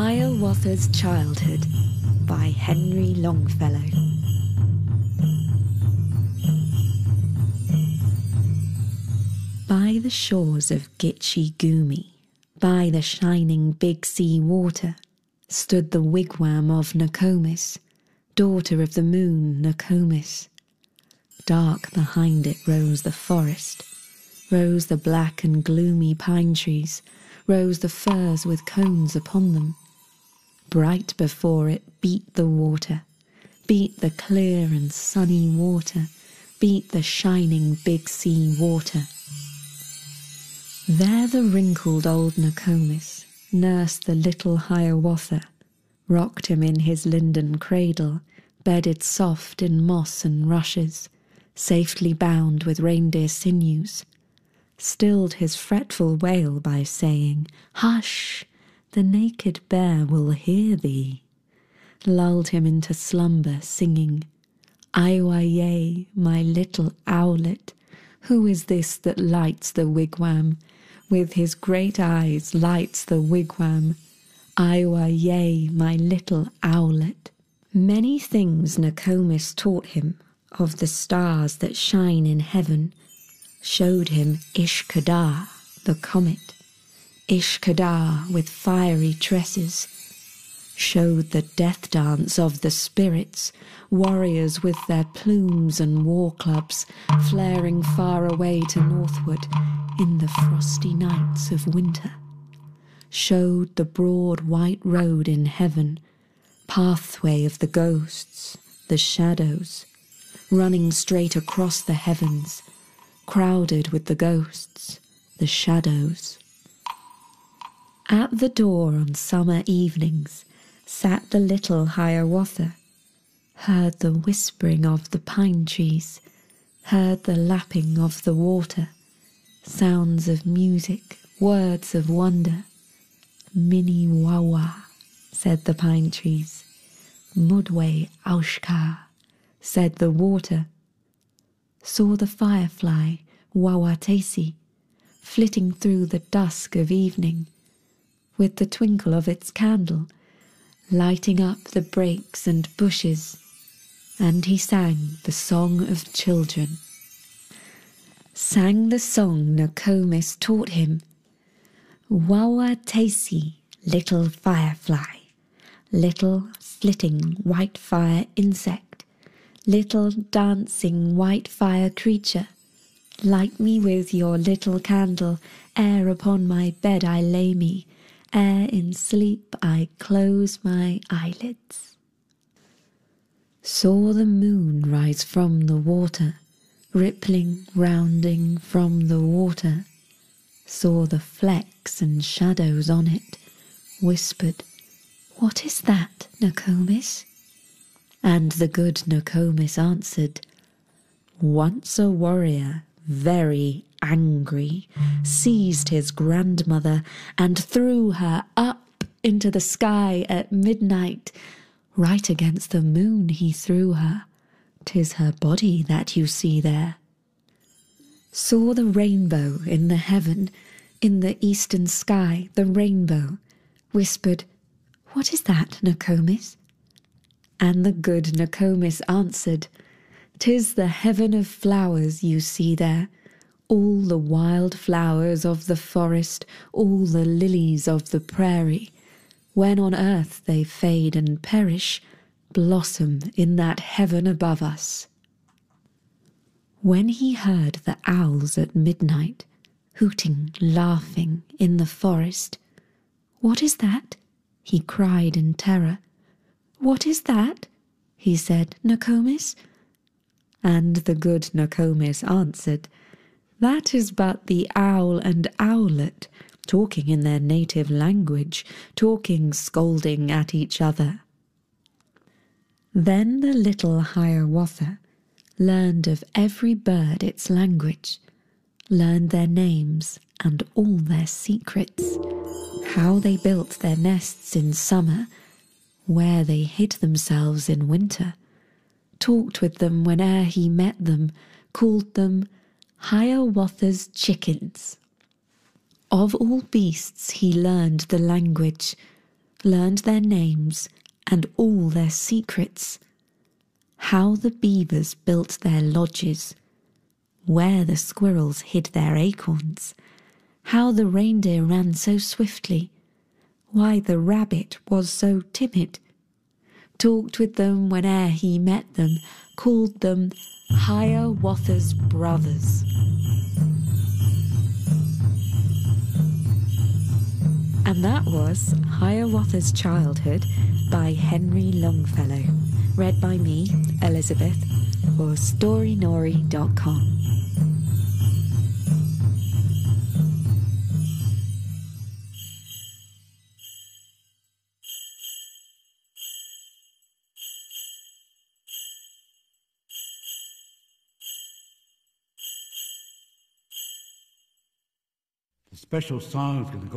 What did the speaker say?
Hiawatha's Childhood by Henry Longfellow. By the shores of Gitche Gumee, by the shining Big Sea water, stood the wigwam of Nokomis, daughter of the moon Nokomis. Dark behind it rose the forest, rose the black and gloomy pine trees, rose the firs with cones upon them. Bright before it beat the water, beat the clear and sunny water, beat the shining Big Sea water. There the wrinkled old Nokomis nursed the little Hiawatha, rocked him in his linden cradle, bedded soft in moss and rushes, safely bound with reindeer sinews, stilled his fretful wail by saying, "Hush, the naked bear will hear thee," lulled him into slumber singing, "Aiwaye, my little owlet, who is this that lights the wigwam? With his great eyes lights the wigwam. Aiwaye, my little owlet." Many things Nokomis taught him of the stars that shine in heaven, showed him Ishkadar, the comet, Ishkadar with fiery tresses, showed the death dance of the spirits, warriors with their plumes and war clubs, flaring far away to northward in the frosty nights of winter, showed the broad white road in heaven, pathway of the ghosts, the shadows, running straight across the heavens, crowded with the ghosts, the shadows. At the door on summer evenings sat the little Hiawatha, heard the whispering of the pine trees, heard the lapping of the water, sounds of music, words of wonder. "Mini wawa," said the pine trees. "Mudwe aushka," said the water. Saw the firefly, Wawatesi, flitting through the dusk of evening, with the twinkle of its candle, lighting up the brakes and bushes, and he sang the song of children. Sang the song Nokomis taught him. Wawatesi, little firefly, little flitting white fire insect, little dancing white fire creature, light me with your little candle, ere upon my bed I lay me, ere in sleep I close my eyelids. Saw the moon rise from the water, rippling, rounding from the water, saw the flecks and shadows on it, whispered, "What is that, Nokomis?" And the good Nokomis answered, "Once a warrior, very angry, seized his grandmother and threw her up into the sky at midnight. Right against the moon he threw her. 'Tis her body that you see there." Saw the rainbow in the heaven, in the eastern sky, the rainbow, whispered, "What is that, Nokomis?" And the good Nokomis answered, "'Tis the heaven of flowers you see there, all the wild flowers of the forest, all the lilies of the prairie. When on earth they fade and perish, blossom in that heaven above us." When he heard the owls at midnight, hooting, laughing in the forest, "What is that?" he cried in terror. "What is that?" he said, "Nokomis?" And the good Nokomis answered, "That is but the owl and owlet, talking in their native language, talking, scolding at each other." Then the little Hiawatha learned of every bird its language, learned their names and all their secrets, how they built their nests in summer, where they hid themselves in winter, talked with them whene'er he met them, called them Hiawatha's chickens. Of all beasts he learned the language, learned their names and all their secrets, how the beavers built their lodges, where the squirrels hid their acorns, how the reindeer ran so swiftly, why the rabbit was so timid, talked with them whene'er he met them, called them Hiawatha's brothers. And that was Hiawatha's Childhood by Henry Longfellow, read by me, Elizabeth, for Storynori.com. The special song is going to go